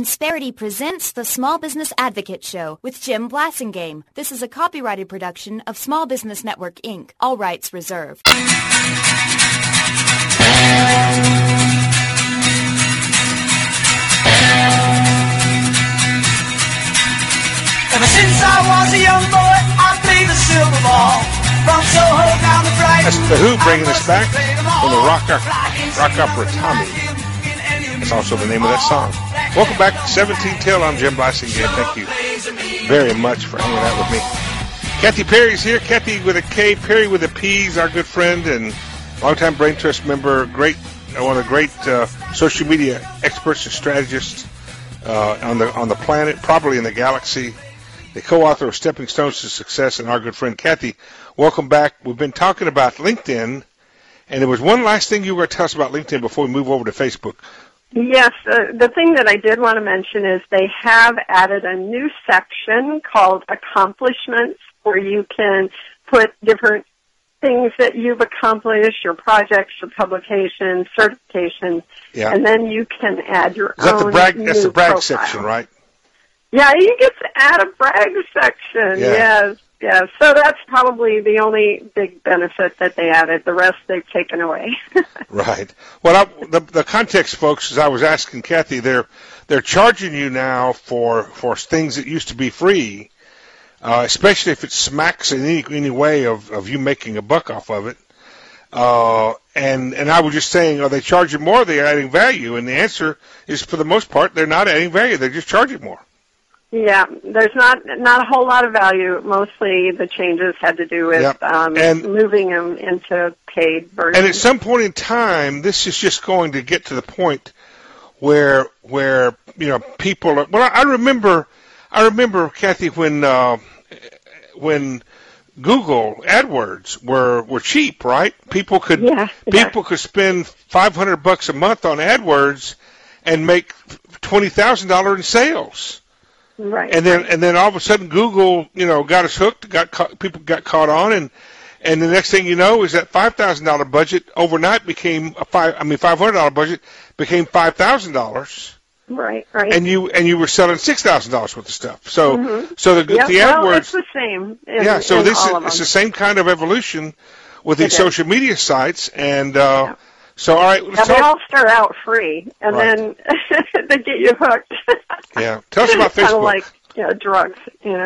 Insperity presents the Small Business Advocate Show with Jim Blasingame. This is a copyrighted production of Small Business Network, Inc. All rights reserved. Ever since I was a young boy, I played the silver ball. From Soho down to Brighton. That's The Who bringing us back from the rock opera Tommy. That's also the name of that song. Welcome back to 17 Till. I'm Jim Blasingame. Thank you very much for hanging out with me. Kathy Perry's here. Kathy with a K, Perry with a P is our good friend and longtime Brain Trust member. One of the great social media experts and strategists on the planet, probably in the galaxy. The co-author of Stepping Stones to Success, and our good friend Kathy. Welcome back. We've been talking about LinkedIn, and there was one last thing you were going to tell us about LinkedIn before we move over to Facebook. Yes, the thing that I did want to mention is they have added a new section called Accomplishments, where you can put different things that you've accomplished, your projects, your publications, certifications, and then you can add your own That's the brag profile. section, right? Yeah, you get to add a brag section, yes. So that's probably the only big benefit that they added. The rest they've taken away. Right. Well, the context, folks, as I was asking Kathy, they're charging you now for things that used to be free, especially if it smacks in any way of you making a buck off of it. And I was just saying, are they charging more? Or are they adding value? And the answer is, for the most part, they're not adding value. They're just charging more. Yeah, there's not a whole lot of value. Mostly the changes had to do with moving them into paid versions. And at some point in time, this is just going to get to the point where people are. Well, I remember, Kathy, when Google AdWords were cheap, right? People could spend $500 a month on AdWords and make $20,000 in sales. Right. And then all of a sudden Google, got us hooked, people got caught on, and the next thing you know is that $5,000 budget overnight became $500 budget became $5,000. Right. And you were selling $6,000 worth of stuff. So the AdWords. Well, it's the same. It's the same kind of evolution with these social media sites, and so all right. They all start out free, and then they get you hooked. Yeah, tell us about Facebook. Kind of like drugs,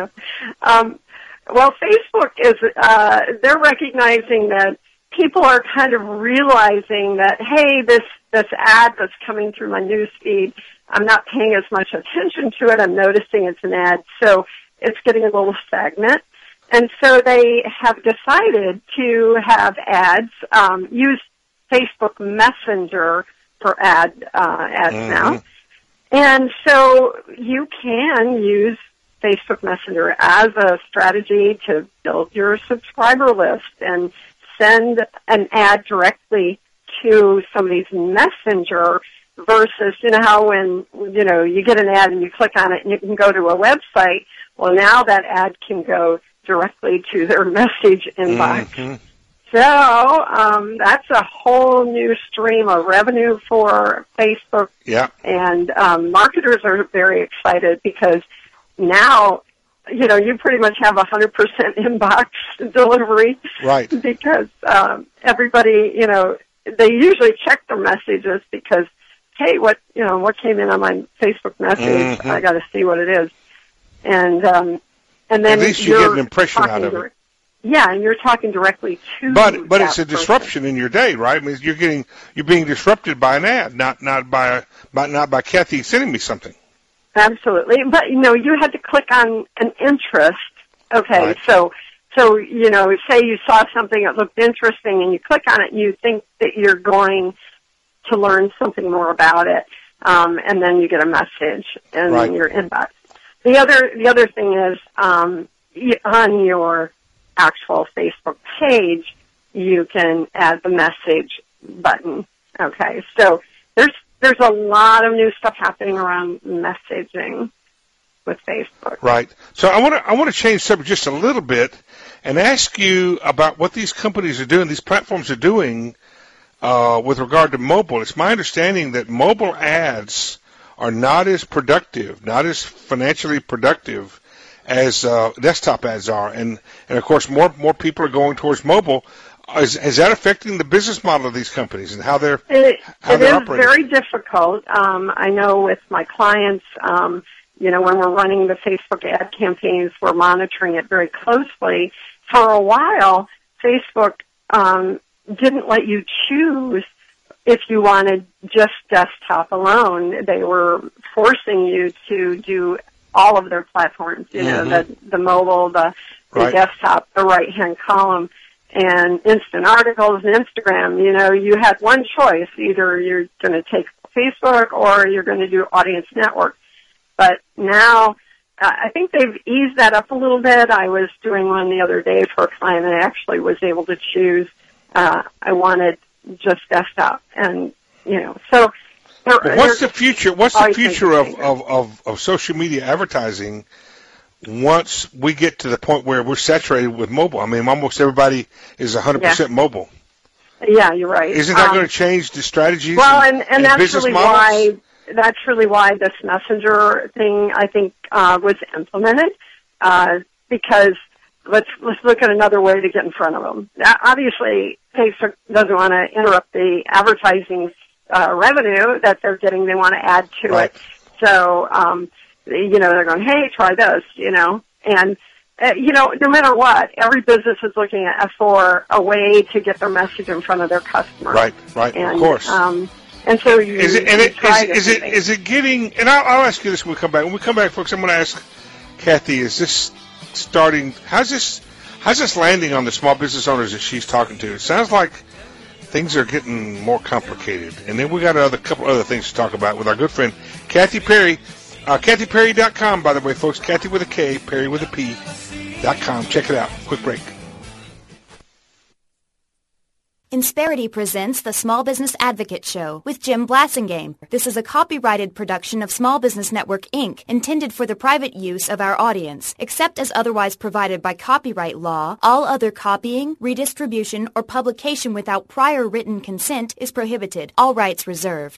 Well, Facebook is they're recognizing that people are kind of realizing that, hey, this ad that's coming through my news feed, I'm not paying as much attention to it. I'm noticing it's an ad, so it's getting a little stagnant. And so they have decided to have ads, use Facebook Messenger for ads now. And so you can use Facebook Messenger as a strategy to build your subscriber list and send an ad directly to somebody's messenger versus, how when, you get an ad and you click on it and you can go to a website, well, now that ad can go directly to their message inbox. So that's a whole new stream of revenue for Facebook. Yeah. And marketers are very excited because now, you pretty much have 100% inbox delivery. Right. Because everybody, they usually check their messages because, hey, what came in on my Facebook message? I got to see what it is. And then at least you get an impression out of it. Yeah, and you're talking directly to. But it's a disruption in your day, right? I mean, you're being disrupted by an ad, not by Kathy sending me something. Absolutely, but you had to click on an interest. Okay, right. So say you saw something that looked interesting, and you click on it, and you think that you're going to learn something more about it, and then you get a message in your inbox. The other thing is on your actual Facebook page, you can add the message button. Okay, so there's a lot of new stuff happening around messaging with Facebook. Right. So I want to change subject just a little bit and ask you about what these companies are doing, these platforms are doing with regard to mobile. It's my understanding that mobile ads are not as productive, not as financially productive as desktop ads are, and of course more people are going towards mobile. Is that affecting the business model of these companies and how they're operating? It is very operating? difficult. I know with my clients, when we're running the Facebook ad campaigns, we're monitoring it very closely. For a while, Facebook didn't let you choose if you wanted just desktop alone. They were forcing you to do all of their platforms, the mobile, the desktop, the right-hand column, and instant articles and Instagram. You had one choice. Either you're going to take Facebook or you're going to do Audience Network. But now I think they've eased that up a little bit. I was doing one the other day for a client and I actually was able to choose. I wanted just desktop, and so. What's the future? What's the future of social media advertising once we get to the point where we're saturated with mobile? I mean, almost everybody is 100% mobile. Yeah, you're right. Isn't that going to change the strategies? Well, and that's business really models? That's really why this Messenger thing, I think, was implemented, because let's look at another way to get in front of them. Obviously, Facebook doesn't want to interrupt the advertising revenue that they're getting. They want to add to it. So, they're going, hey, try this, and no matter what, every business is looking at for a way to get their message in front of their customers. Right, and, of course. And so is it getting? And I'll ask you this when we come back. When we come back, folks, I'm going to ask Kathy: is this starting? How's this landing on the small business owners that she's talking to? It sounds like things are getting more complicated. And then we got a couple other things to talk about with our good friend Kathy Perry. KathyPerry.com, by the way, folks. Kathy with a K, Perry with a P.com. Check it out. Quick break. Insperity presents the Small Business Advocate Show with Jim Blasingame. This is a copyrighted production of Small Business Network, Inc., intended for the private use of our audience. Except as otherwise provided by copyright law, all other copying, redistribution, or publication without prior written consent is prohibited. All rights reserved.